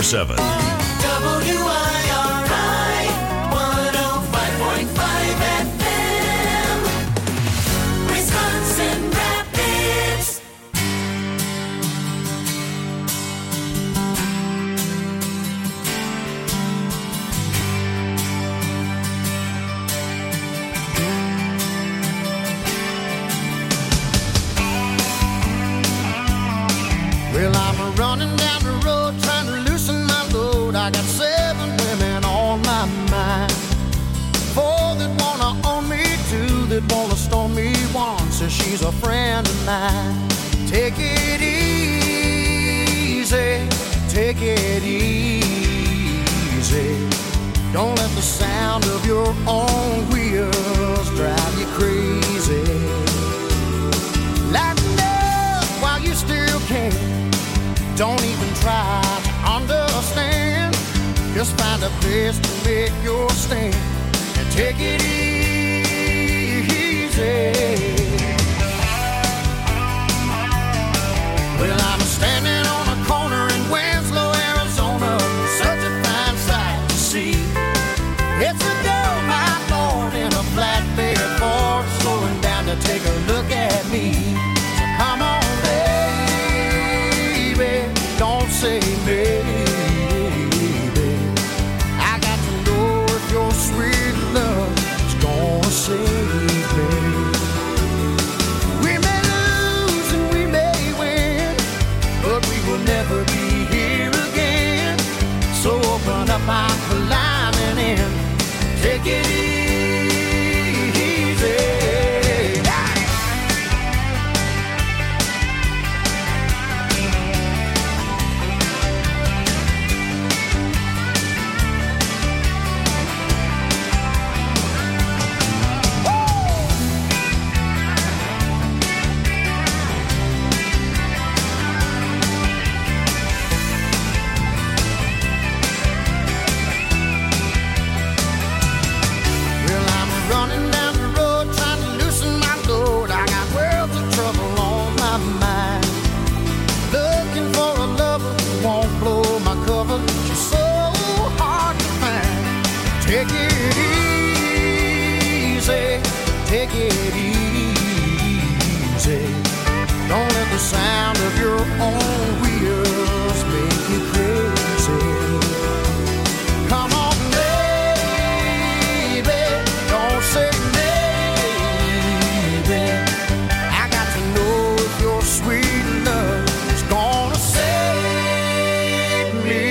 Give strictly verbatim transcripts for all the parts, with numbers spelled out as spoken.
seven. W I R I, one oh five point five F M, Wisconsin Rapids. Well, I'm running down the road trying to loosen my load. I got seven women on my mind. Four that wanna own me, two that wanna stone me, one says she's a friend of mine. Take it easy, take it easy. Don't let the sound of your own wheels drive you crazy. Lighten up while you still can. Don't even try to understand. Just find a place to make your stand and take it easy. Well, I'm standing on a corner in Winslow, Arizona, such a fine sight to see. It's a dull night morning in a flatbed Ford, slowing down to take a look at me. So come on, don't say maybe. I got to know if your sweet love is gonna save me. We may lose and we may win, but we will never be here again. So open up my climbing in, take it easy. Take it easy, take it easy. Don't let the sound of your own wheels make you crazy. Come on, baby, don't say maybe. I got to know if your sweet love is gonna save me.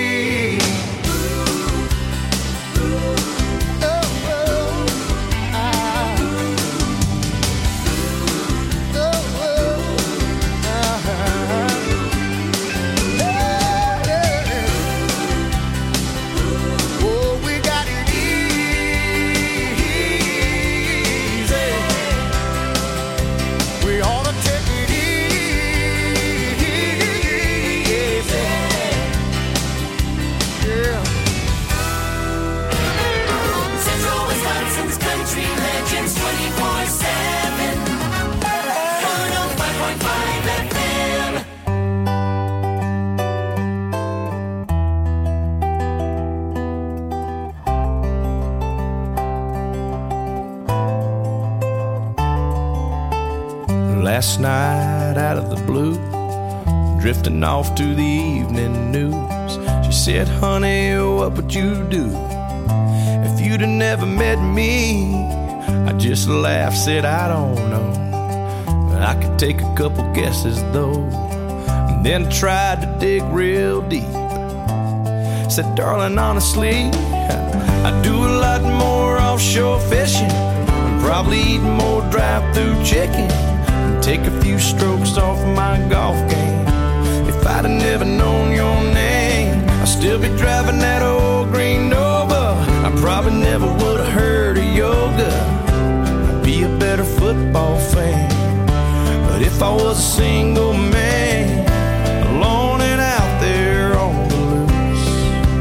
Last night out of the blue, drifting off to the evening news, she said, honey, what would you do if you'd have never met me? I just laughed, said, I don't know, but I could take a couple guesses though, and then tried to dig real deep. Said, darling, honestly, I do a lot more offshore fishing, and probably eat more drive-through chicken, take a few strokes off my golf game. If I'd have never known your name, I'd still be driving that old green Nova. I probably never would have heard of yoga. I'd be a better football fan. But if I was a single man, alone and out there on the loose,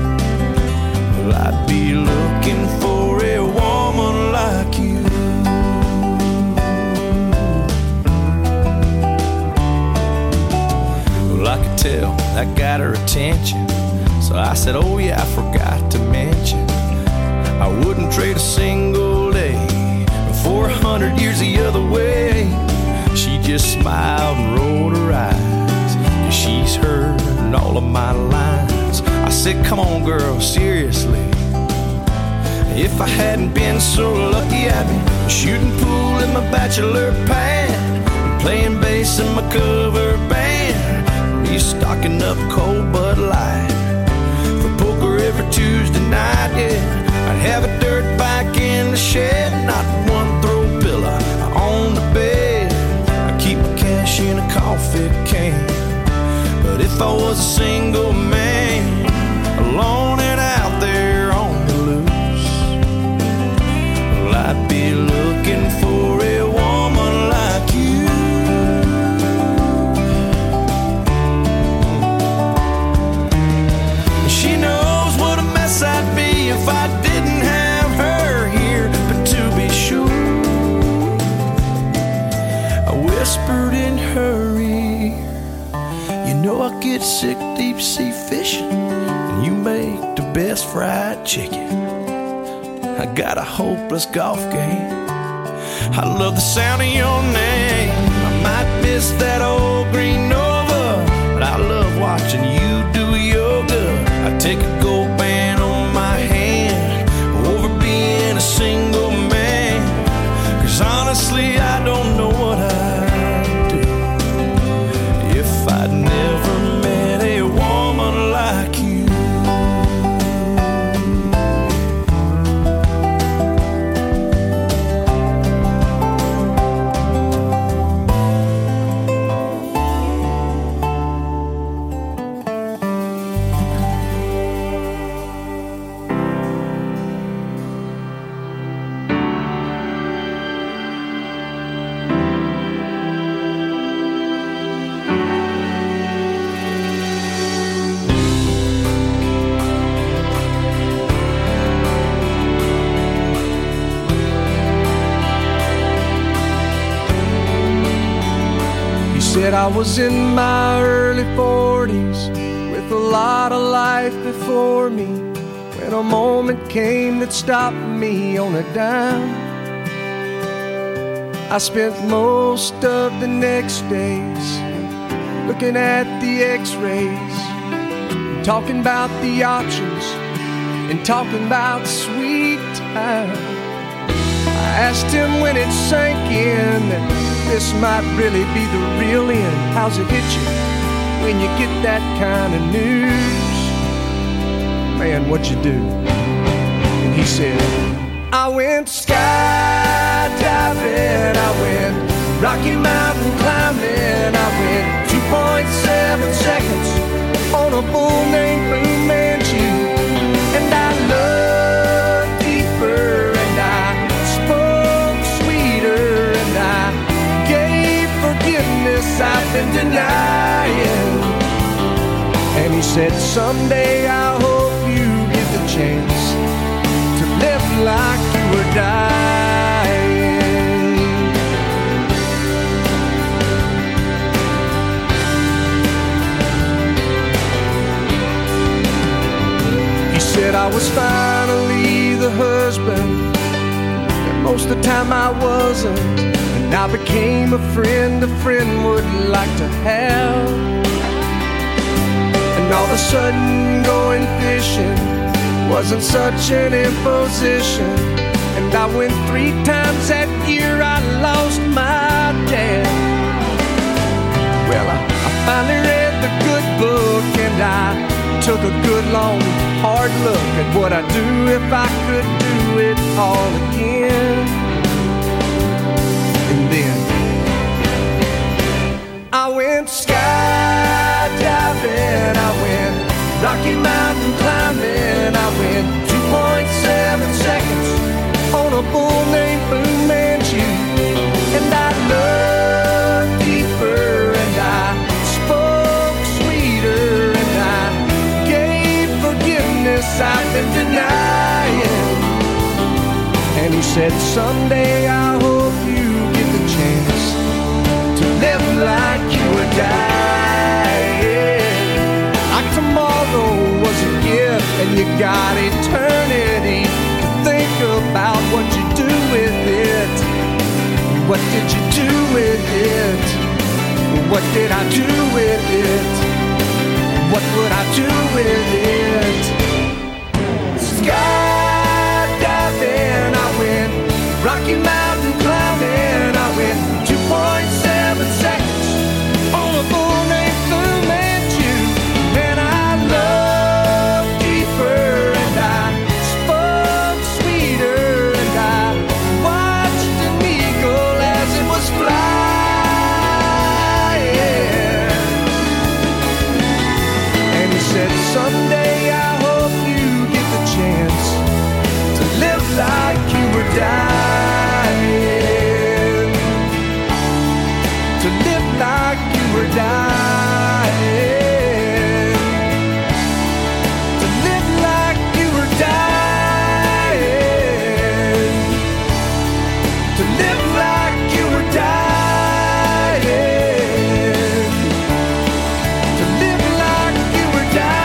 well, I'd be looking for a woman like you. I could tell that got her attention, so I said, oh yeah, I forgot to mention, I wouldn't trade a single day for a hundred years the other way. She just smiled and rolled her eyes, 'cause she's heard all of my lines. I said, come on girl, seriously, if I hadn't been so lucky, I'd be shooting pool in my bachelor pad, and playing bass in my cover band, be stocking up cold Bud Light for poker every Tuesday night, yeah. I'd have a dirt bike in the shed, not one throw pillow on the bed. I'd keep my cash in a coffee can. But if I was a single man, alone and out there on the loose, well, I'd be looking for a woman like you. She knows what a mess I'd be if I didn't have her here. But to be sure, I whispered in her ear, you know I get sick deep sea fishing, and you make the best fried chicken. I got a hopeless golf game, I love the sound of your name. I might miss that old green Nova, but I love watching you do yoga. I take a gold band on my hand over being a single man, 'cause honestly I don't know what I'd do if I'd never met a woman like you. Said I was in my early forties with a lot of life before me, when a moment came that stopped me on a dime. I spent most of the next days looking at the x-rays, talking about the options and talking about sweet time. I asked him when it sank in that this might really be the real end. How's it hit you when you get that kind of news? Man, what'd you do? And he said, I went skydiving, I went Rocky Mountain climbing, I went two point seven seconds on a bull named Blue Manchu, and I loved deeper, and I spoke sweeter, and I gave forgiveness I've been denying. And he said, someday I hope you get the chance to live like you were dying. He said I was finally the husband that most of the time I wasn't, and I became a friend a friend would like to have. And all of a sudden going fishing wasn't such an imposition, and I went three times that year. I lost my dad. Well, I, I finally read the good book, and I took a good long hard look at what I'd do if I could do it all again. And then I went skydiving, I went Rocky Mountain climbing, I went two point seven seconds on a bull named Blue Manchu, and I loved deeper, and I spoke sweeter, and I gave forgiveness I've been denying. And he said, someday I hope you get the chance to live like you were dying, like tomorrow was a gift. and you got eternity to think about what you do with it. What did you do with it? What did I do with it? What would I do with it? Skydiving, I went. Rocky Mountain climbing, I went. two point seven seconds on a full length Fu Manchu. And I loved deeper, and I spoke sweeter, and I watched an eagle as it was flying. And he said, someday I hope you get the chance to live like you were dying, to live like you were dying, to live like you were dying, to live like you were dying, to live like you were dying.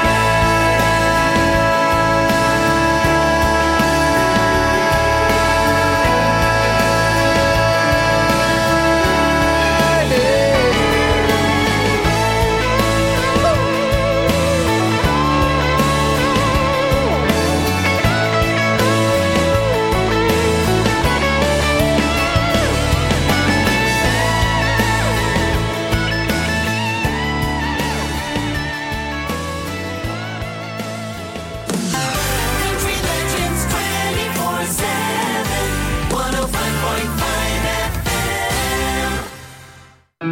Country Legends twenty-four seven, one oh five point five F M.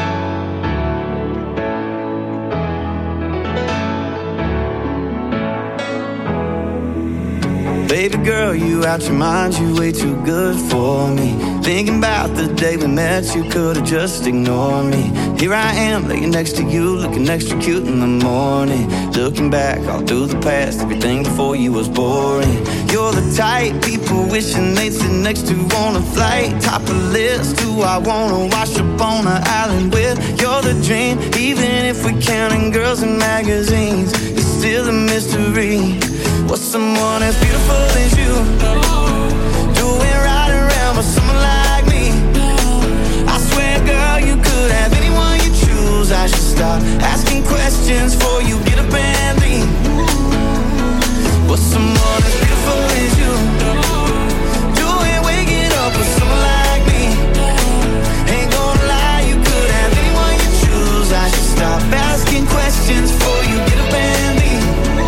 Baby girl, you out your mind, you way too good for me. Thinking about the day we met, you could've just ignored me. Here I am, laying next to you, looking extra cute in the morning. Looking back all through the past, everything before you was boring. You're the type people wishing they'd sit next to on a flight. Top of the list, who I wanna wash up on an island with. You're the dream, even if we're counting girls in magazines. It's still a mystery. What's someone as beautiful as you doing right around with someone like me? I swear, girl, you could have anyone you choose. I should stop asking questions before you get up and leave. What's someone as beautiful as you doing, waking up with someone like me? Ain't gonna lie, you could have anyone you choose. I should stop asking questions before you get up and leave.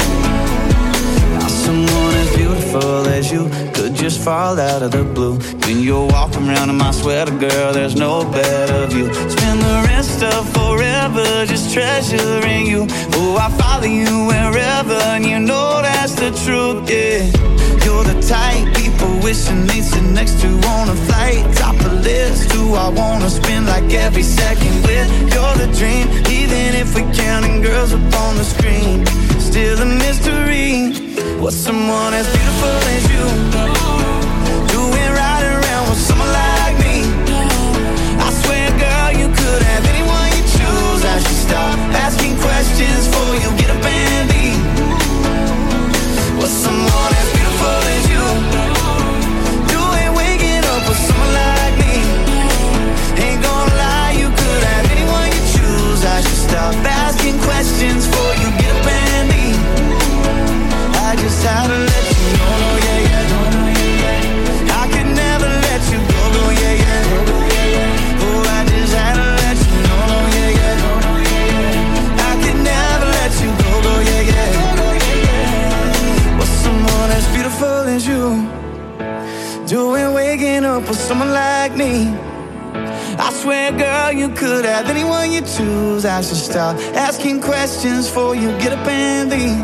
Someone as beautiful as you could just fall out of the blue. When you're walking around in my sweater, girl, there's no better view. Spend the rest of forever just treasuring you. Oh, I follow you wherever, and you know that's the truth, yeah. You're the type people wishing they'd sit next to on a flight. Top of the list, who I wanna spend like every second with. You're the dream, even if we're counting girls up on the screen. Still a mystery. What's someone as beautiful as you doing right around with someone like me? I swear, girl, you could have anyone you choose. I should stop asking questions before you get up and leave. What's someone as beautiful as you doing, waking up with someone like me? Ain't gonna lie, you could have anyone you choose. I should stop asking questions before you get up and leave. I just had to let you know, no, yeah, yeah, no, no, yeah, yeah. I could never let you go, no, yeah, yeah, no, yeah, yeah. Oh, I just had to let you know, no, yeah, yeah, no, no, yeah, yeah. I could never let you go, no, yeah, yeah, no, yeah, yeah. What's someone as beautiful as you doing, waking up with someone like me? I swear, girl, you could have anyone you choose. I should stop asking questions before you get up and leave.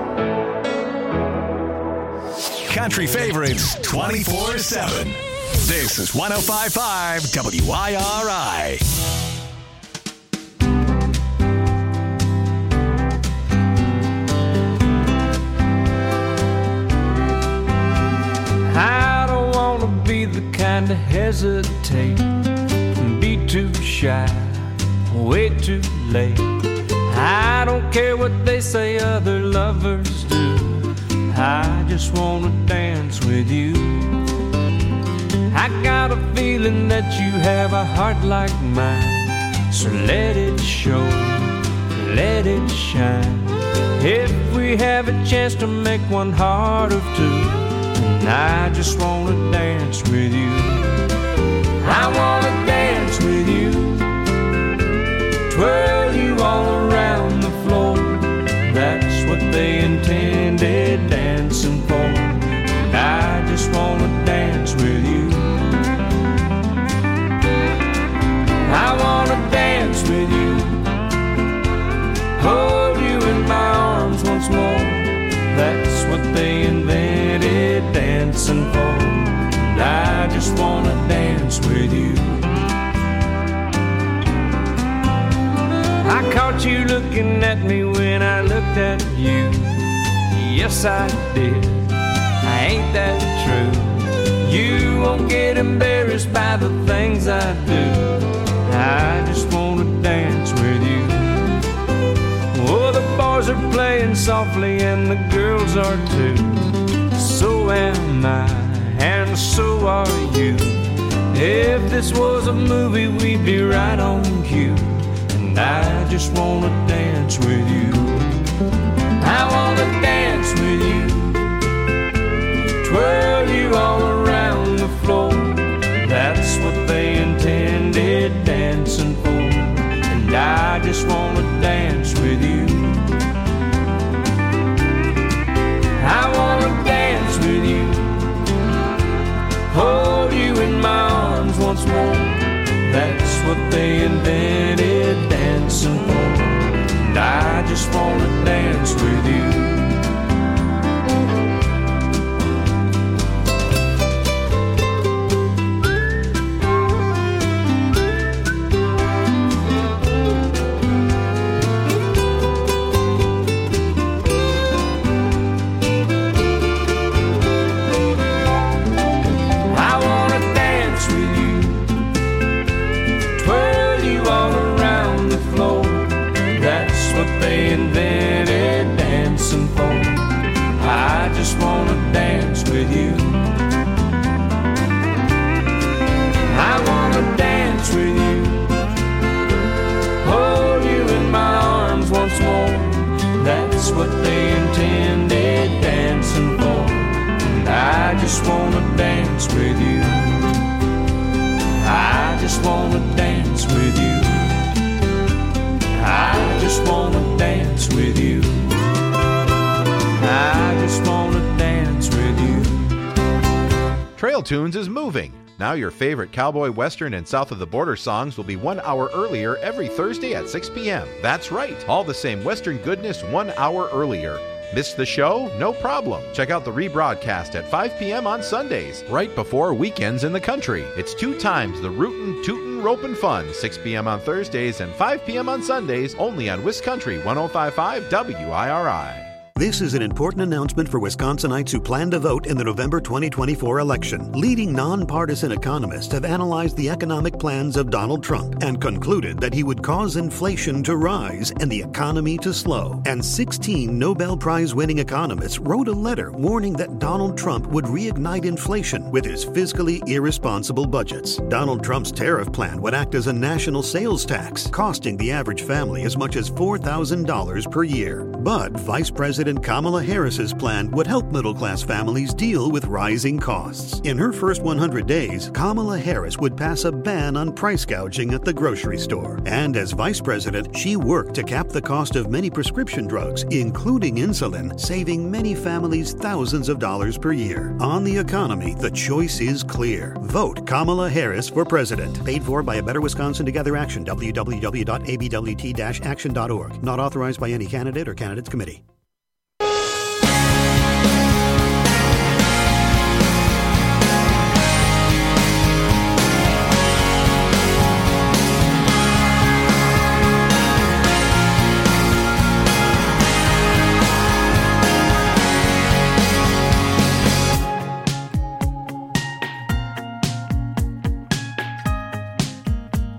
Country favorites twenty-four seven. This is one oh five point five W I R I. I don't wanna be the kind to hesitate and be too shy, wait too late. I don't care what they say other lovers do. I just wanna dance with you. I got a feeling that you have a heart like mine, so let it show, let it shine. If we have a chance to make one heart of two, and I just wanna dance with you. I wanna dance with you, twirl you all around the floor. That's what they intended dancing for, and I just wanna dance with you. I wanna dance with you, hold you in my arms once more. That's what they invented dancing for, and I just wanna dance with you. I caught you looking at me when I looked at you. Yes, I did. Ain't that true? You won't get embarrassed by the things I do. I just wanna dance with you. Oh, the boys are playing softly and the girls are too. So am I, and so are you. If this was a movie, we'd be right on cue. And I just wanna dance with you. I wanna dance with you, twirl you all around the floor. That's what they intended dancing for, and I just wanna dance with you. I wanna dance with you, hold you in my arms once more. That's what they invented dancing for, and I just wanna dance with you. They invented dancing for, I just wanna dance with you. I wanna dance with you, hold you in my arms once more. That's what they intended dancing for, and I just wanna dance with you. I just wanna dance with you. I just wanna dance with you. I just wanna dance with you. Trail Tunes is moving. Now your favorite cowboy, western, and south of the border songs will be one hour earlier every Thursday at six p.m. That's right, all the same western goodness one hour earlier. Missed the show? No problem. Check out the rebroadcast at five p.m. on Sundays, right before weekends in the country. It's two times the rootin', tootin', ropin' fun, six p.m. on Thursdays and five p.m. on Sundays, only on Wiscountry one oh five point five W I R I. This is an important announcement for Wisconsinites who plan to vote in the November twenty twenty-four election. Leading nonpartisan economists have analyzed the economic plans of Donald Trump and concluded that he would cause inflation to rise and the economy to slow. And sixteen Nobel Prize-winning economists wrote a letter warning that Donald Trump would reignite inflation with his fiscally irresponsible budgets. Donald Trump's tariff plan would act as a national sales tax, costing the average family as much as four thousand dollars per year. But Vice President Kamala Harris's plan would help middle-class families deal with rising costs. In her first one hundred days, Kamala Harris would pass a ban on price gouging at the grocery store. And as vice president, she worked to cap the cost of many prescription drugs, including insulin, saving many families thousands of dollars per year. On the economy, the choice is clear. Vote Kamala Harris for president. Paid for by A Better Wisconsin Together Action, w w w dot a b w t dash action dot org. Not authorized by any candidate or candidates committee.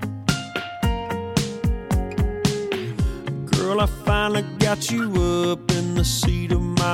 Got you up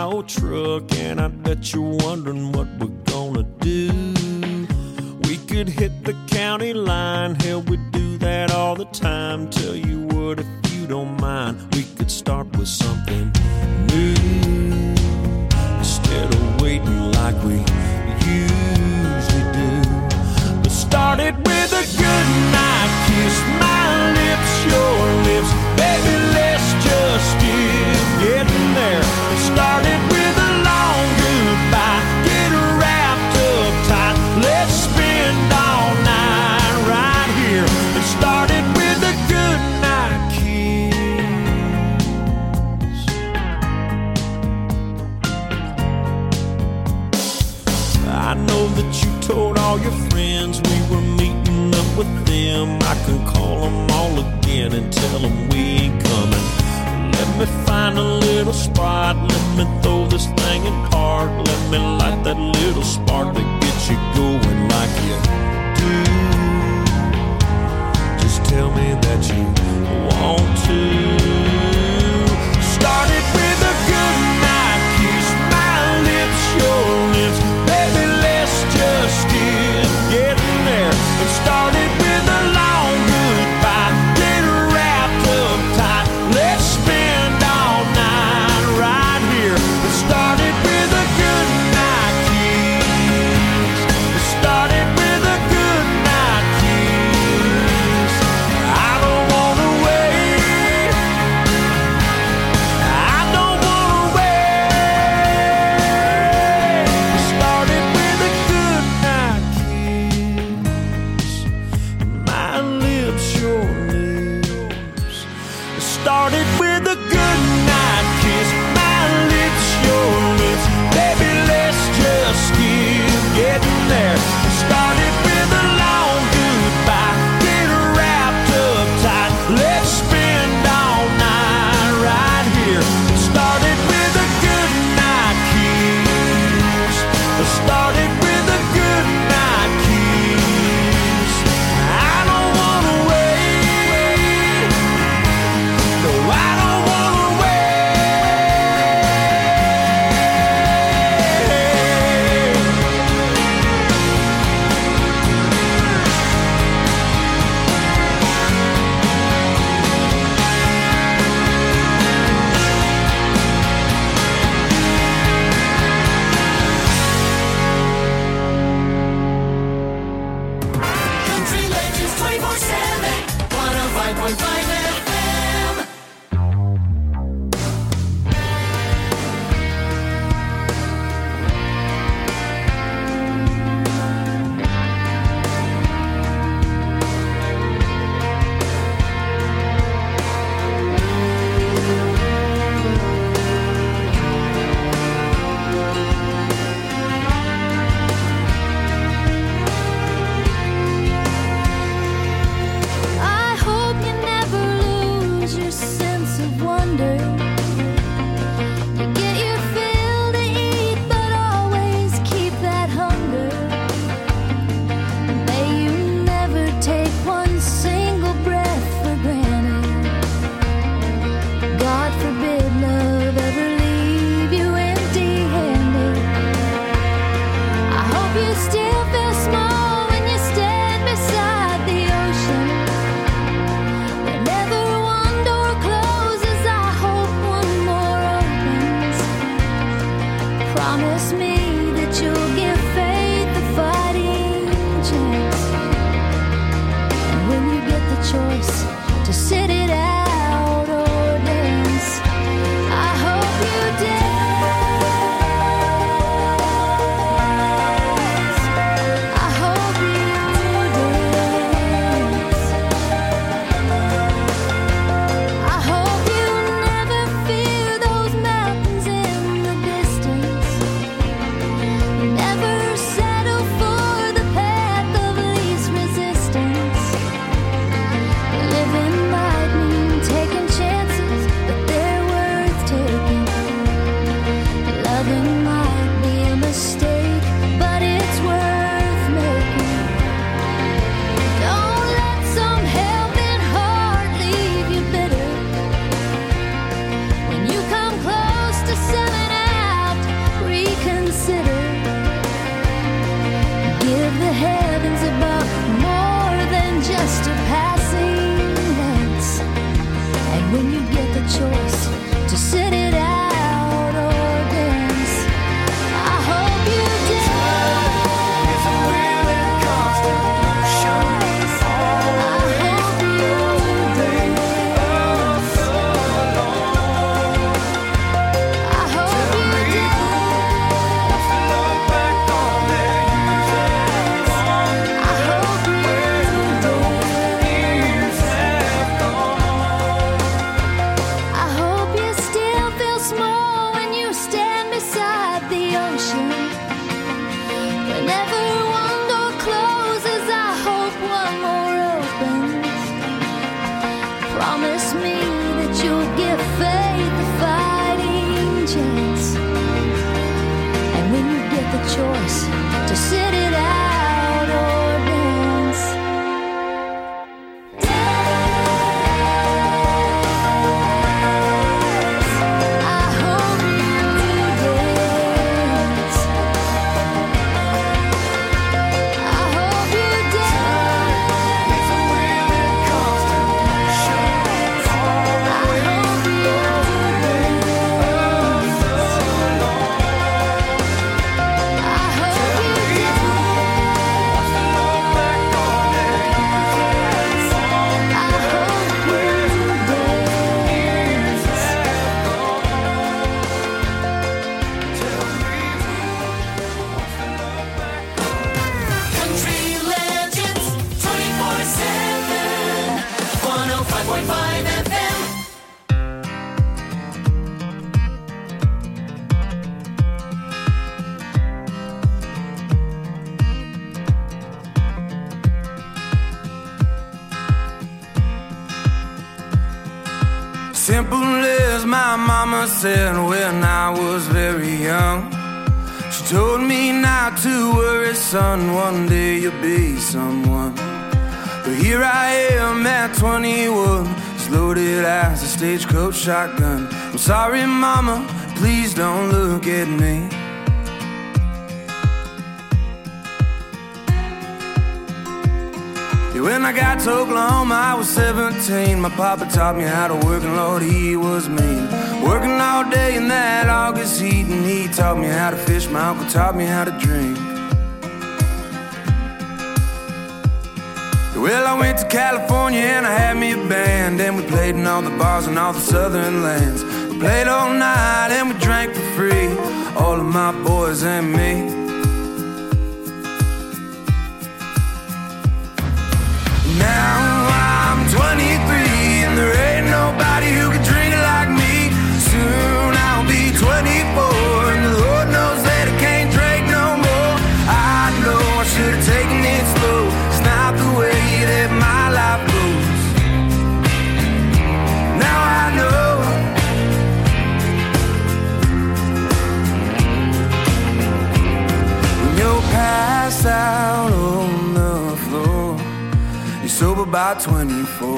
old truck, and I bet you're wondering what we're gonna do. We could hit the county line, hell, we do that all the time. Tell you what, if you don't mind, we could start with something new instead of waiting like we usually do. Let's start it with a good night kiss, my lips, your lips, baby, let's just get getting there. Let's start it with a long goodbye, get wrapped up tight, let's spend all night right here. Let's start it with a good night kiss. I know that you told all your friends we were meeting up with them. I can call them all again and tell them we ain't coming. Let me find a little spot, let me throw this thing in park, let me light that little spark that gets you going like you do. Just tell me that you want to. Start it with a good night kiss, my lips, your lips, baby, let's just get getting there. And start it with a long goodbye, get wrapped up tight, let's spend all night right here. Let's start it with a good night kiss. Let's start it with a good night kiss. I don't wanna wait, I don't wanna wait. Let's start it with a good night kiss, my lips, your lips. Let's start it with a good night kiss, my lips, your lips, baby, let's just keep getting there. Let's start it with a long goodbye, get wrapped up tight, let's spend all night right here. Let's start it with a good night kiss. Let's start it with a good night kiss. I don't wanna wait, no, I don't wanna Country Legends twenty-four seven, one oh five point five F M. I hope you never lose your sense of wonder. You get your fill to eat, but always keep that hunger. May you never take one single breath for granted. God forbid love ever leave you empty-handed. I hope you still feel small when you stand beside the ocean. Whenever one door closes, I hope one more opens. Promise me that you'll give faith a fighting chance. And when you get the choice to sit it out or dance, I hope you dance. I hope you dance. I hope you never fear those mountains in the distance. Never settle for the path of least resistance. Living might mean to sit it out or dance. I hope you dance. I hope you dance. I hope you Country legends, twenty-four seven, one oh five point five F M. Simple as my mama said when I was very young. She told me not to worry, son, one day you'll be someone. But here I am at twenty-one, as loaded as a stagecoach shotgun. I'm sorry, mama, please don't look at me. Yeah, when I got to Oklahoma, I was seventeen. My papa taught me how to work, and Lord, he was mean. Working all day in that August heat, and he taught me how to fish. My uncle taught me how to drink. Well, I went to California and I had me a band, and we played in all the bars in all the southern lands. We played all night and we drank for free, all of my boys and me. Now I'm twenty-three and there ain't nobody who can drink it like me. Soon I'll be twenty-four and the Lord knows that I can't drink no more. I know I should have taken it slow. It's not the way that my life goes. Now I know. When you're passed out on the floor, you're sober by twenty-four.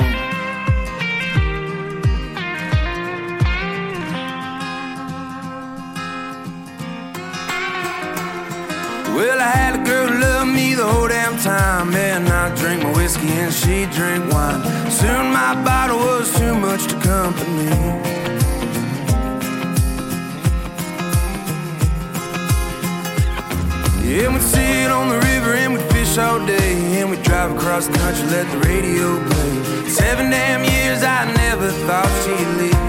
Well, I had a girl who loved me the whole damn time, and I drank my whiskey and she drank wine. Soon my bottle was too much to company. Yeah, we'd sit on the river and we'd fish all day, and we'd drive across the country, let the radio play. Seven damn years I never thought she'd leave.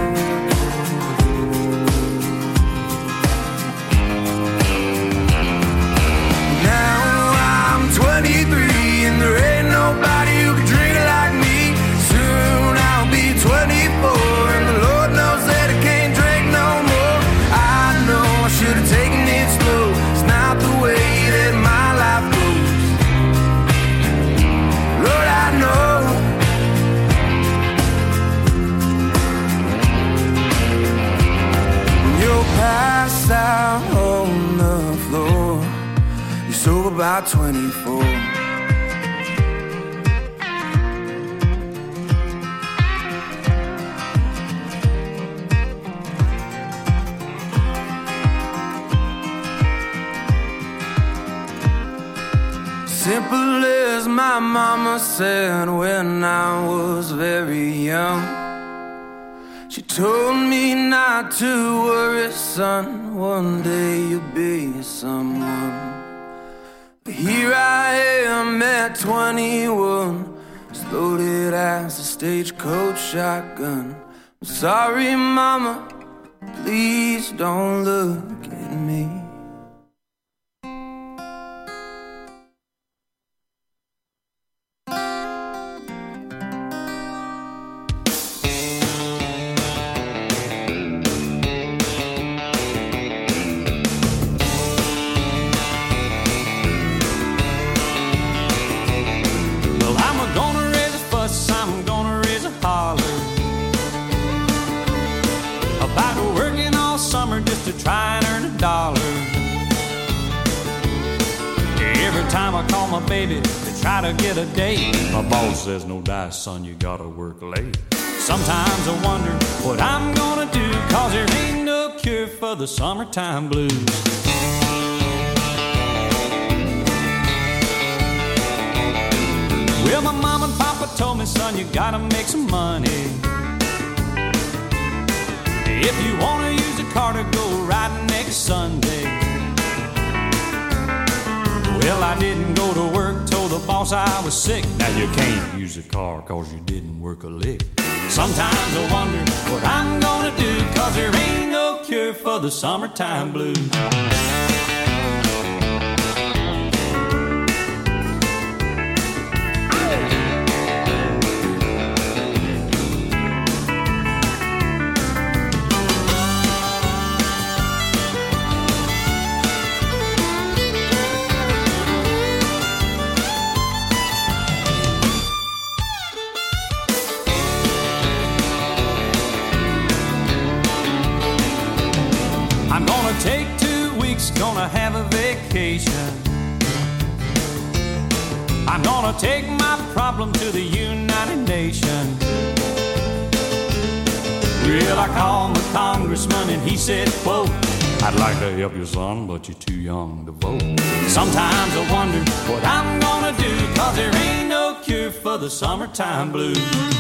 twenty-three and there ain't nobody who can drink it like me. Soon I'll be twenty-four and the Lord knows that I can't drink no more. I know I should have taken it slow. It's not the way that my life goes. Lord, I know. When you're passed out on the floor, you're sober by twenty-four. Simple as my mama said when I was very young. She told me not to worry, son, one day you'll be someone. But here I am at twenty-one, as loaded as a stagecoach shotgun. I'm sorry, mama, please don't look at me. To try and earn a dollar. time I call my baby to try to get a date, my boss says, no dice, son, you gotta work late. Sometimes I wonder what I'm gonna do, cause there ain't no cure for the summertime blues. Well, my mom and papa told me, son, you gotta make some money. If you wanna use a car to go riding next Sunday. Well, I didn't go to work, told the boss I was sick. Now you can't use a car cause you didn't work a lick. Sometimes I wonder what I'm gonna do, cause there ain't no cure for the summertime blues. Take two weeks, gonna have a vacation. I'm gonna take my problem to the United Nations. Well, I called the congressman and he said, quote, I'd like to help you, son, but you're too young to vote. Sometimes I wonder what I'm gonna do, cause there ain't no cure for the summertime blues.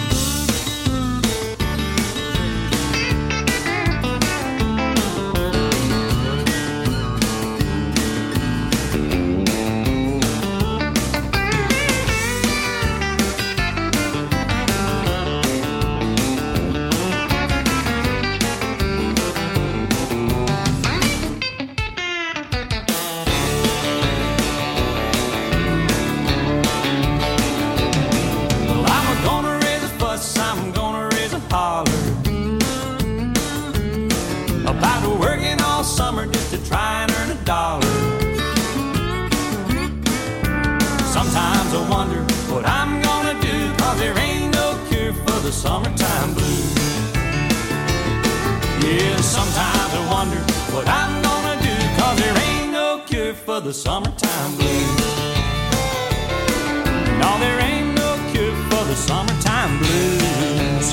Summertime blues. Yeah, sometimes I wonder what I'm gonna do, cause there ain't no cure for the summertime blues. No, there ain't no cure for the summertime blues.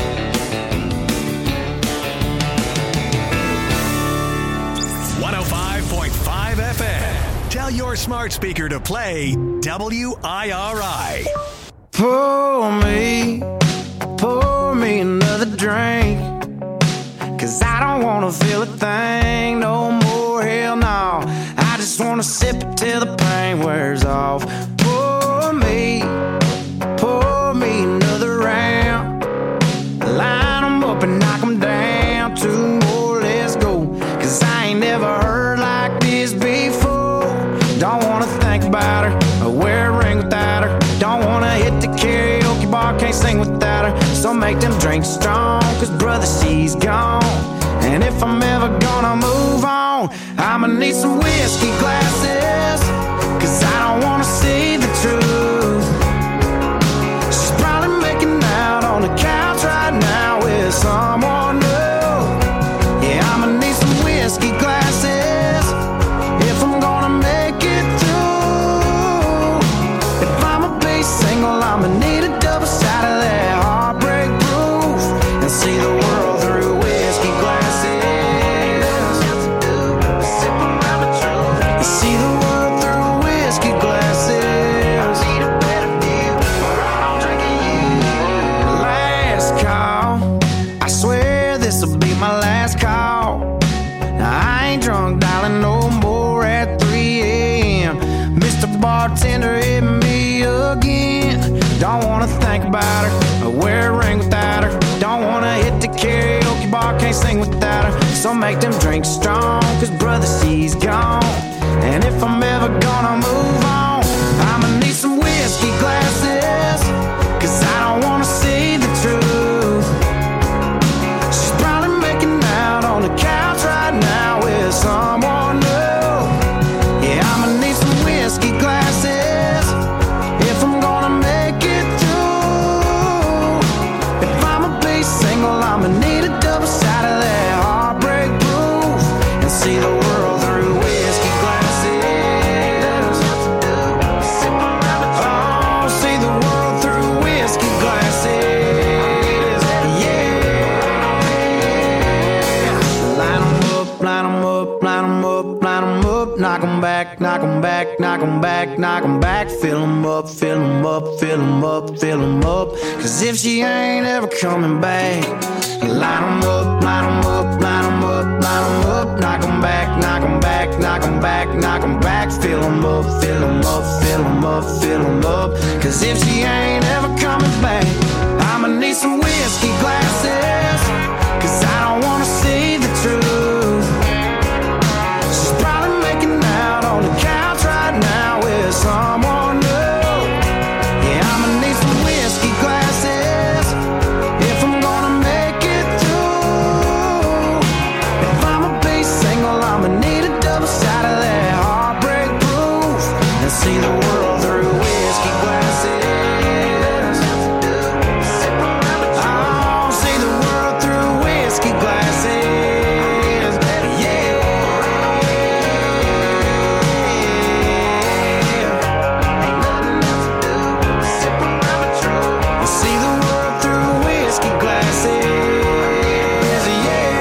one oh five point five F M. Tell your smart speaker to play W I R I. Pour me, pour me another drink, cause I don't wanna feel a thing no more, hell no. I just wanna sip it till the pain wears off. Pour me, pour me another round, line them up and knock them down. Two more, let's go, cause I ain't never heard like this before. Don't wanna think about her, or wear a ring without her. Don't wanna hit the karaoke bar, can't sing without her. So make them drinks strong, cause brother, she's gone. And if I'm ever gonna move on, I'ma need some whiskey glasses, cause I don't wanna see the truth. She's probably making out on the couch right now with someone new. Yeah, I'ma need some whiskey glasses if I'm gonna make it through. If I'ma be single, I'ma need a double shot of that heartbreak proof, and see the world through whiskey glasses. Sip around the truth and see the world through whiskey glasses. I need a better view, or I'm drinking you. Last call, I swear this'll be my last call. Now I ain't drunk, darling, no more at three a.m. Mister Bartender, hit me again. Don't wanna think about her, or wear a ring without her. Don't wanna hit the karaoke bar, can't sing without her. So make them drinks strong, cause brother, she's gone. And if I'm ever gonna move on, I'ma need some whiskey glasses, cause I don't wanna see the truth. She's probably making out on the couch right now with someone new. Yeah, I'ma need some whiskey glasses if I'm gonna make it through. If I'ma be single, I'ma need a double shot of that heartbreak proof, and see the world through whiskey glasses. knock 'em back, knock 'em back, knock 'em back, knock 'em back. Fill 'em up, fill 'em up, fill 'em up, fill 'em up. Cause if she ain't ever coming back, line 'em up, line 'em up, line 'em up, line 'em up. Knock 'em back, knock 'em back, knock 'em back, knock 'em back. Fill 'em up, fill 'em up, fill 'em up, fill 'em up. Cause if she ain't ever coming back, I'ma need some whiskey glasses. Cause I don't wanna see the truth. She's probably making out on the couch right now with someone new. Yeah, I'ma need some whiskey glasses if I'm gonna make it through. If I'ma be single, I'ma need a double shot of that heartbreak proof and see the world through whiskey glasses. Oh, see the world through whiskey glasses. Yeah. See the world through whiskey glasses. Yeah.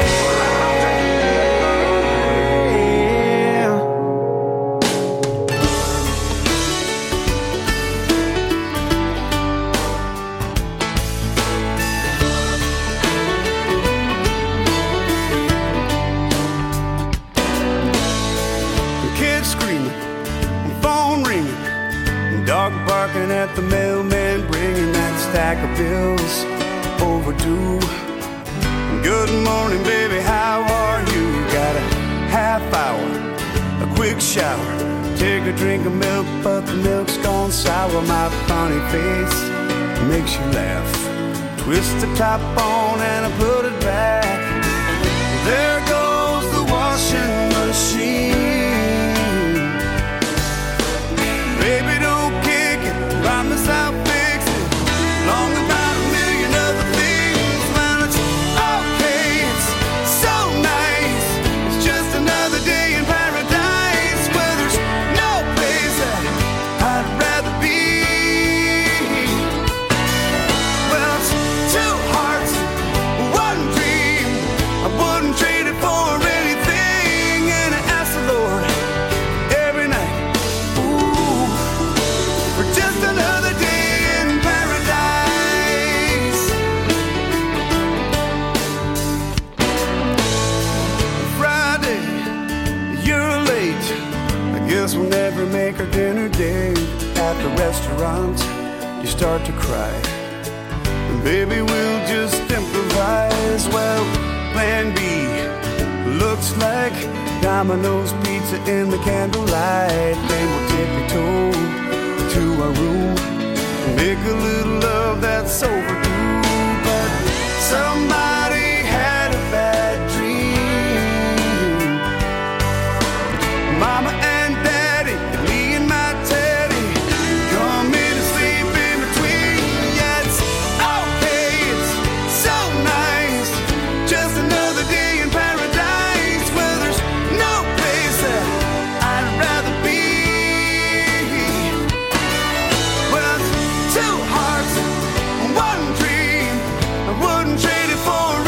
Kids screaming, phone ringing, dog barking at the mailman, bringing that stack of bills overdue. Good morning, baby, how are you? Got a half hour, a quick shower, take a drink of milk, but the milk's gone sour. My funny face makes you laugh. Twist the top on and I put it back. There goes the washing machine. Baby, don't kick it, promise I'll fix it. Long about a million other things. Well, it's okay, it's so nice. It's just another day in paradise where there's no place that I'd rather be. Well, it's two hearts, one dream. I wouldn't trade it for anything. And I ask the Lord every night, ooh, for just another day in paradise. Friday, you're late. I guess we'll never make our dinner date. At the restaurant, you start to cry. And baby, we'll just improvise. Well, plan B looks like Domino's pizza in the candlelight. Then we'll tippy-toe to our room, make a little love that's overdue. But somebody had a bad dream. Mama and Daddy, me and my Teddy, come in and sleep in between. Yeah, it's okay, it's so nice. Just another day in paradise where there's no place that I'd rather be. Well, it's two hearts, one dream. I wouldn't trade it for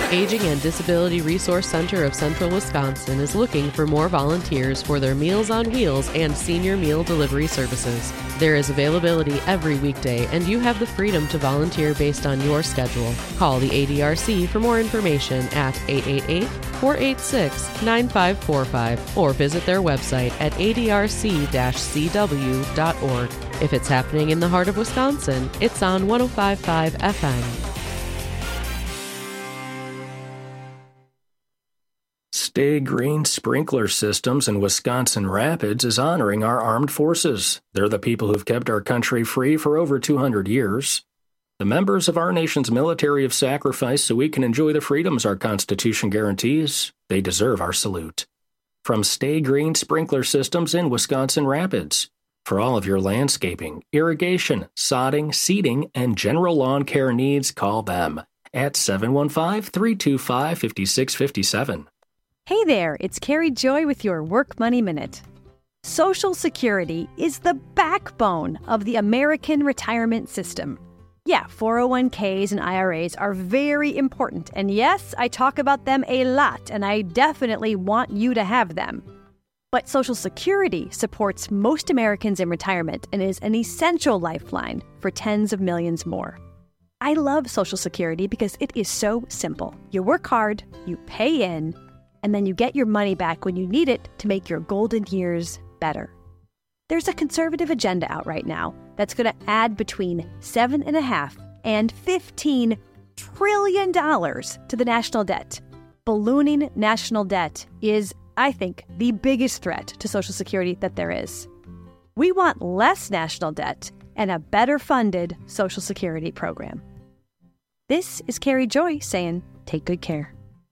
Aging and Disability Resource Center of Central Wisconsin is looking for more volunteers for their Meals on Wheels and senior meal delivery services. There is availability every weekday, and you have the freedom to volunteer based on your schedule. Call the A D R C for more information at eight eight eight, four eight six, nine five four five or visit their website at a d r c dash c w dot org. If it's happening in the heart of Wisconsin, it's on one oh five point five F M. Stay Green Sprinkler Systems in Wisconsin Rapids is honoring our armed forces. They're the people who've kept our country free for over two hundred years. The members of our nation's military have sacrificed so we can enjoy the freedoms our Constitution guarantees. They deserve our salute. From Stay Green Sprinkler Systems in Wisconsin Rapids. For all of your landscaping, irrigation, sodding, seeding, and general lawn care needs, call them at seven one five, three two five, five six five seven. Hey there, it's Carrie Joy with your Work Money Minute. Social Security is the backbone of the American retirement system. Yeah, four oh one k's and I R As are very important, and yes, I talk about them a lot, and I definitely want you to have them. But Social Security supports most Americans in retirement and is an essential lifeline for tens of millions more. I love Social Security because it is so simple. You work hard, you pay in, and then you get your money back when you need it to make your golden years better. There's a conservative agenda out right now that's going to add between seven and a half and fifteen trillion dollars to the national debt. Ballooning national debt is, I think, the biggest threat to Social Security that there is. We want less national debt and a better funded Social Security program. This is Carrie Joy saying, take good care.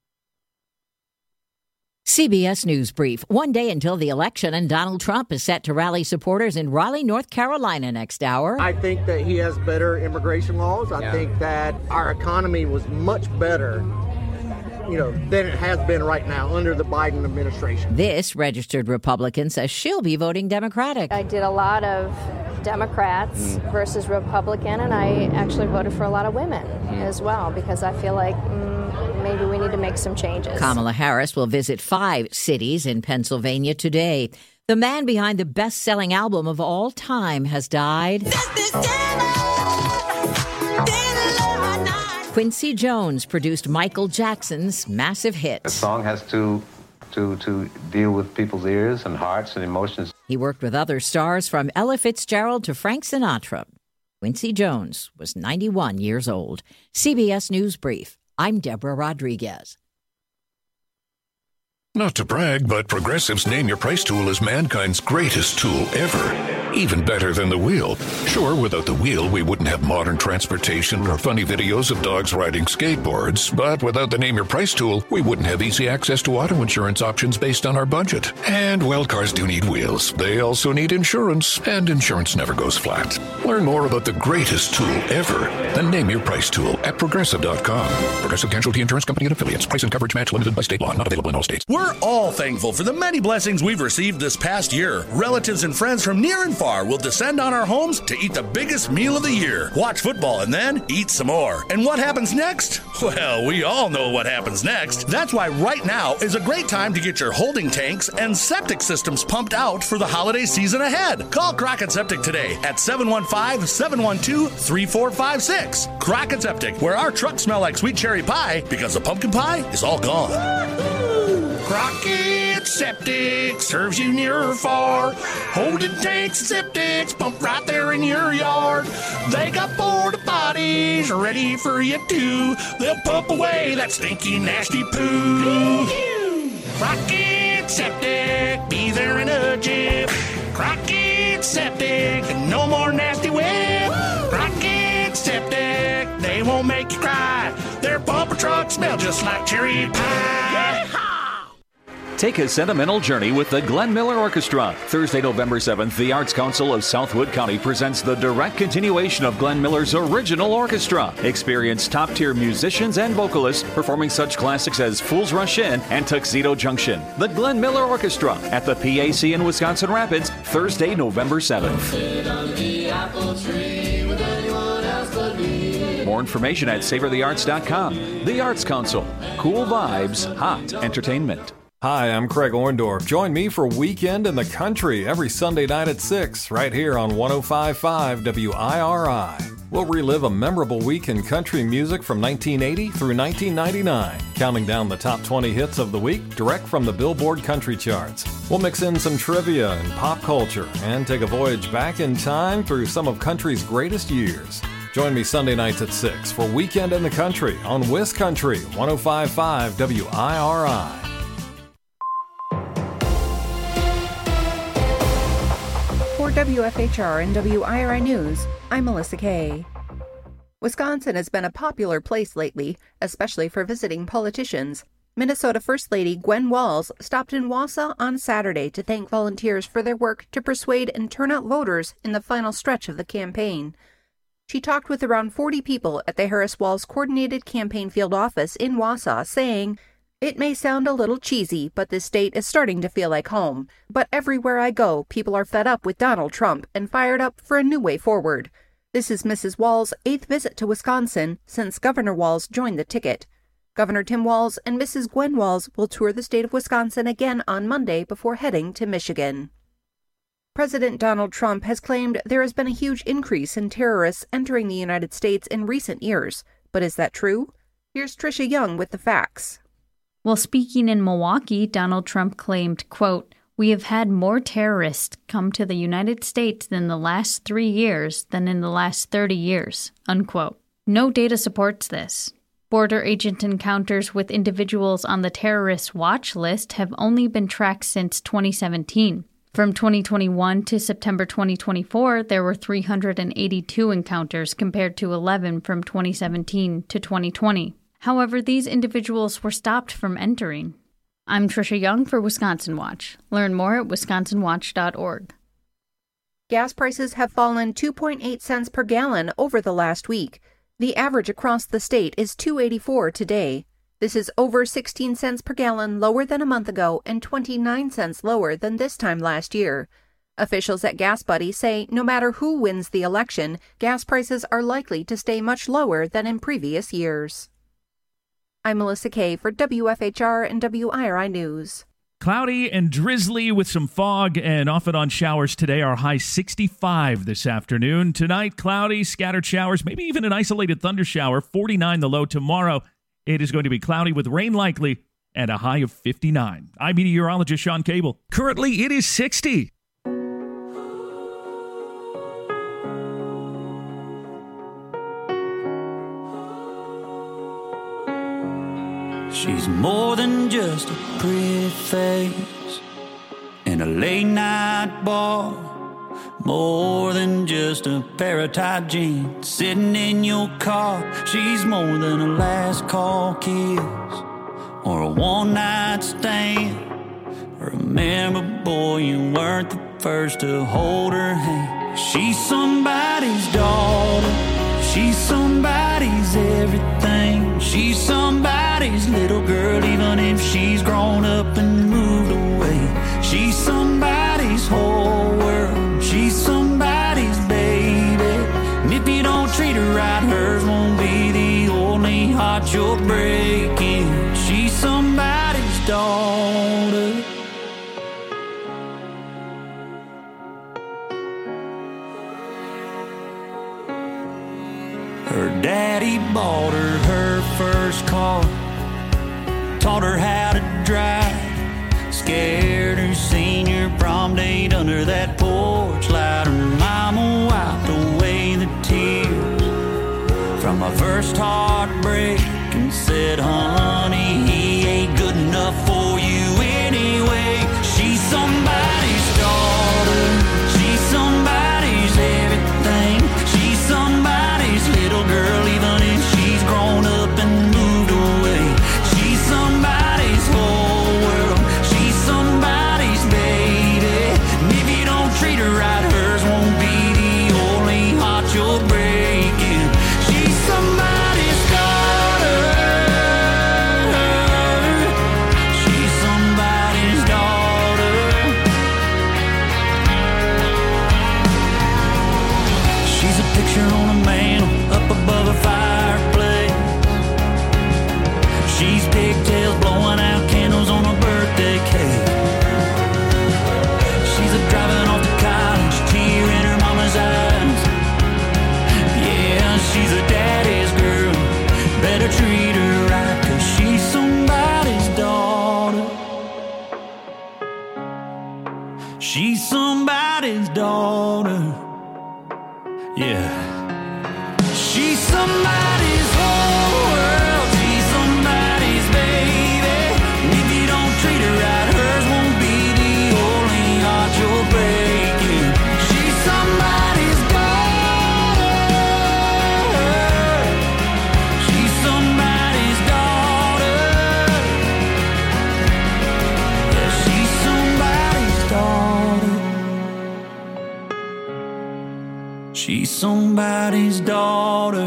C B S News Brief. One day until the election, and Donald Trump is set to rally supporters in Raleigh, North Carolina next hour. I think that he has better immigration laws. I Yeah. think that our economy was much better, you know, than it has been right now under the Biden administration. This registered Republican says she'll be voting Democratic. I did a lot of Democrats versus Republican, and I actually voted for a lot of women as well because I feel like mm, maybe we need to make some changes. Kamala Harris will visit five cities in Pennsylvania today. The man behind the best-selling album of all time has died. Quincy Jones produced Michael Jackson's massive hit. The song has to to to deal with people's ears and hearts and emotions. He worked with other stars from Ella Fitzgerald to Frank Sinatra. Quincy Jones was ninety-one years old. C B S News Brief. I'm Deborah Rodriguez. Not to brag, but Progressive's Name Your Price tool is mankind's greatest tool ever. Even better than the wheel. Sure, without the wheel, we wouldn't have modern transportation or funny videos of dogs riding skateboards. But without the Name Your Price tool, we wouldn't have easy access to auto insurance options based on our budget. And, well, cars do need wheels. They also need insurance, and insurance never goes flat. Learn more about the greatest tool ever, the Name Your Price tool at Progressive dot com. Progressive Casualty Insurance Company and Affiliates. Price and coverage match limited by state law. Not available in all states. We're all thankful for the many blessings we've received this past year. Relatives and friends from near and far will descend on our homes to eat the biggest meal of the year, watch football, and then eat some more. And what happens next? Well, we all know what happens next. That's why right now is a great time to get your holding tanks and septic systems pumped out for the holiday season ahead. Call Crockett Septic today at seven one five, seven one two, three four five six. Crockett Septic, where our trucks smell like sweet cherry pie because the pumpkin pie is all gone. Crockett Septic serves you near or far. Holding tanks and septics pumped right there in your yard. They got porta potties ready for you too. They'll pump away that stinky, nasty poo. Crockett Septic, be there in a jiff. Crockett Septic, no more nasty whip. Crockett Septic, they won't make you cry. Their pumper trucks smell just like cherry pie. Take a sentimental journey with the Glenn Miller Orchestra. Thursday, November seventh, the Arts Council of Southwood County presents the direct continuation of Glenn Miller's original orchestra. Experience top-tier musicians and vocalists performing such classics as Fools Rush In and Tuxedo Junction. The Glenn Miller Orchestra at the P A C in Wisconsin Rapids, Thursday, November seventh. More More information at savor the arts dot com. The Arts Council. Cool vibes, hot entertainment. Hi, I'm Craig Orndorff. Join me for Weekend in the Country every Sunday night at six, right here on one oh five point five W I R I. We'll relive a memorable week in country music from nineteen eighty through nineteen ninety-nine, counting down the top twenty hits of the week direct from the Billboard Country Charts. We'll mix in some trivia and pop culture and take a voyage back in time through some of country's greatest years. Join me Sunday nights at six for Weekend in the Country on WisCountry one oh five point five W I R I. For W F H R and W I R I News, I'm Melissa Kay. Wisconsin has been a popular place lately, especially for visiting politicians. Minnesota First Lady Gwen Walz stopped in Wausau on Saturday to thank volunteers for their work to persuade and turn out voters in the final stretch of the campaign. She talked with around forty people at the Harris Walz Coordinated Campaign Field Office in Wausau, saying, "It may sound a little cheesy, but this state is starting to feel like home. But everywhere I go, people are fed up with Donald Trump and fired up for a new way forward." This is Missus Walz's eighth visit to Wisconsin since Governor Walz joined the ticket. Governor Tim Walz and Missus Gwen Walz will tour the state of Wisconsin again on Monday before heading to Michigan. President Donald Trump has claimed there has been a huge increase in terrorists entering the United States in recent years. But is that true? Here's Tricia Young with the facts. While speaking in Milwaukee, Donald Trump claimed, quote, "We have had more terrorists come to the United States in the last three years than in the last thirty years, unquote. No data supports this. Border agent encounters with individuals on the terrorist watch list have only been tracked since twenty seventeen. From twenty twenty-one to September twenty twenty-four, there were three hundred eighty-two encounters compared to eleven from twenty seventeen to twenty twenty. However, these individuals were stopped from entering. I'm Tricia Young for Wisconsin Watch. Learn more at wisconsin watch dot org. Gas prices have fallen two point eight cents per gallon over the last week. The average across the state is two dollars and eighty-four cents today. This is over sixteen cents per gallon lower than a month ago and twenty-nine cents lower than this time last year. Officials at Gas Buddy say no matter who wins the election, gas prices are likely to stay much lower than in previous years. I'm Melissa Kay for W F H R and W I R I News. Cloudy and drizzly with some fog and off and on showers today. Our high sixty-five this afternoon. Tonight, cloudy, scattered showers, maybe even an isolated thunder shower. forty-nine the low tomorrow. It is going to be cloudy with rain likely and a high of fifty-nine. I'm meteorologist Sean Cable. Currently, it is sixty. She's more than just a pretty face in a late night bar. More than just a pair of tight jeans sitting in your car. She's more than a last call kiss or a one night stand. Remember, boy, you weren't the first to hold her hand. She's somebody's daughter. She's somebody's everything. She's somebody's little girl, even if she's grown up and moved away. She's somebody's whole world. She's somebody's baby. And if you don't treat her right, hers won't be the only heart you're breaking. She's somebody's daughter. Her daddy bought her her first car, taught her how to drive, scared her senior prom date under that porch light. Her mama wiped away the tears from my first heartbreak and said, honey, he ain't good enough for you anyway. She's somebody's daughter. She's somebody's everything. She's somebody's little girl, even if she's grown up and moved away. She's somebody's whole world. She's somebody's baby. And if you don't treat her right, hers won't be the only heart you're breaking. She's somebody's daughter. She's somebody's daughter. She's a picture on a mantle up above a fire. She's somebody's whole world. She's somebody's baby. And if you don't treat her right, hers won't be the only heart you're breaking. She's somebody's daughter. She's somebody's daughter. Yeah, she's somebody's daughter. She's somebody's daughter.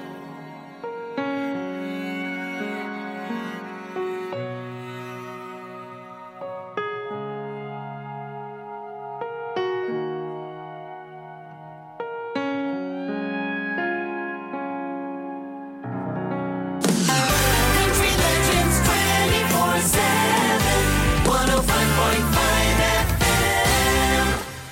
Country Legends twenty-four seven, one oh five point five F M.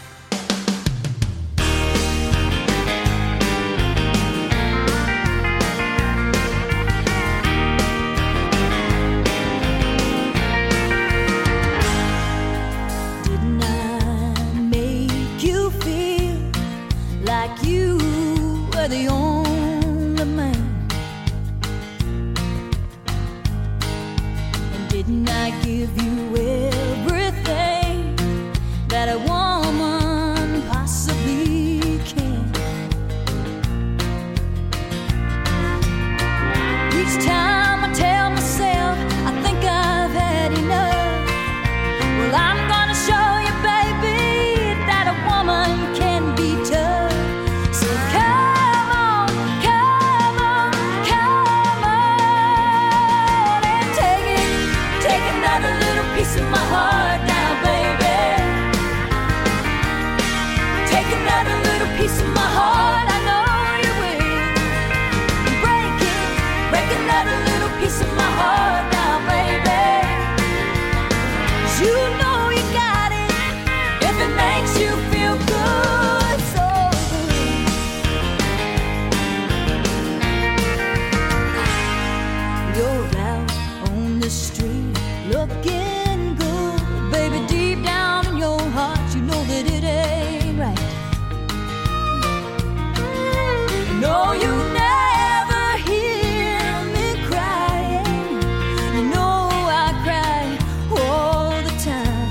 Didn't I make you feel like you were the only man? And didn't I give you everything that a woman possibly can? Each time I tell myself I think I've had enough, well, I'm gonna show you, baby, that a woman can be tough. So come on, come on, come on, and take it, take another little piece of my heart now, baby. Take another little piece of my heart, I know you will. Break it, break another little piece of my heart now, baby. You know you got it if it makes you feel good, so good. You're out on the street looking good, baby. Deep down in your heart, you know that it ain't right. No, you never hear me crying. You know I cry all the time.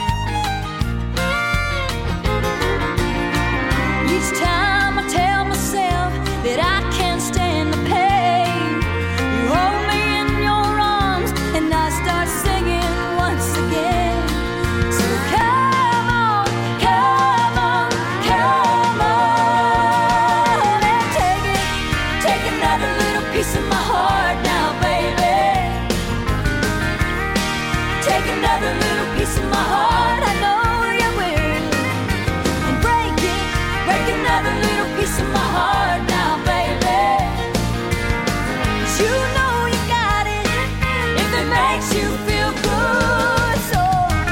Each time I tell myself that I can't stand the pain, you hold me in your arms and I start singing once again. So come on, come on, come on, and take it, take another little piece of my heart now, baby. Take another little piece of my heart, I know you will. And break it, break another little piece of my heart now, baby. 'Cause you know you got it if it makes you feel good, so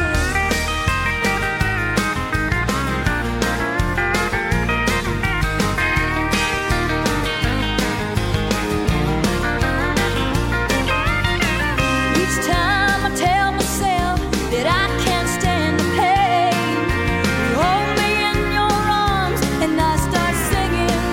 each time I tell myself that I can't stand the pain, you hold me in your arms and I start singing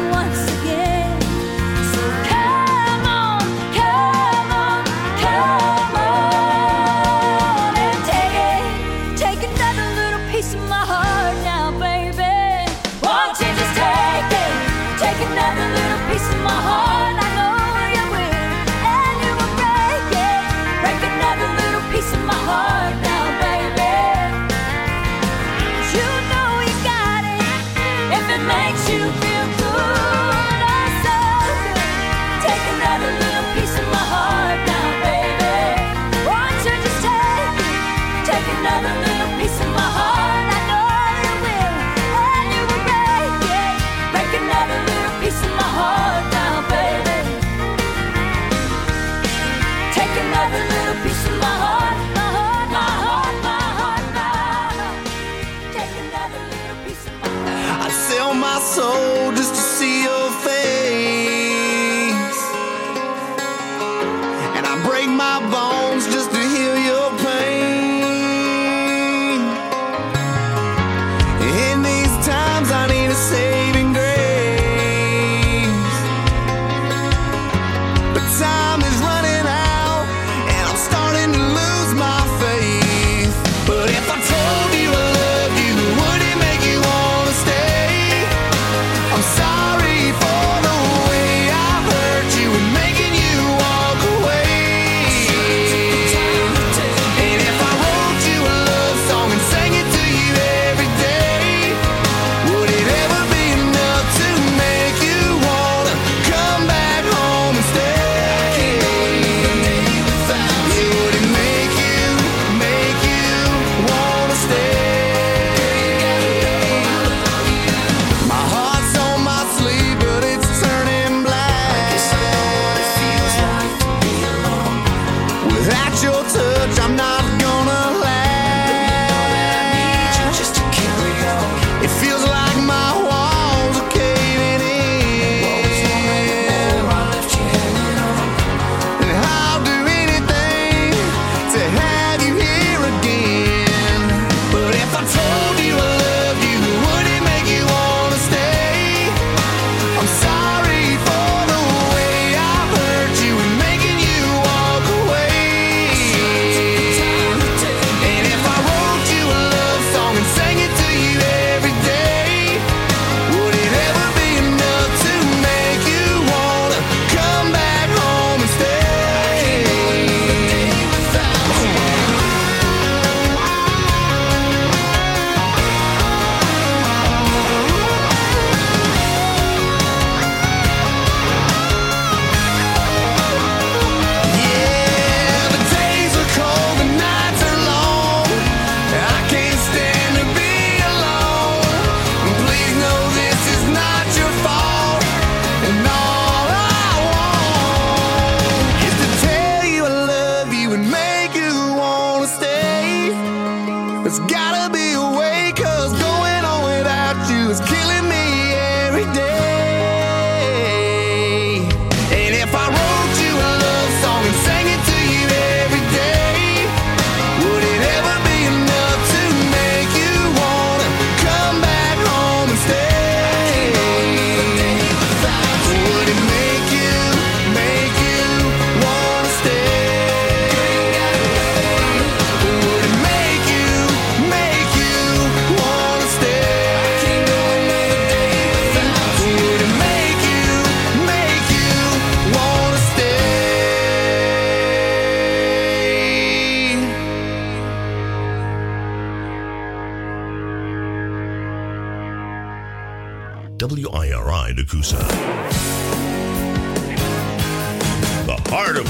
W I R I Nakusa. The heart of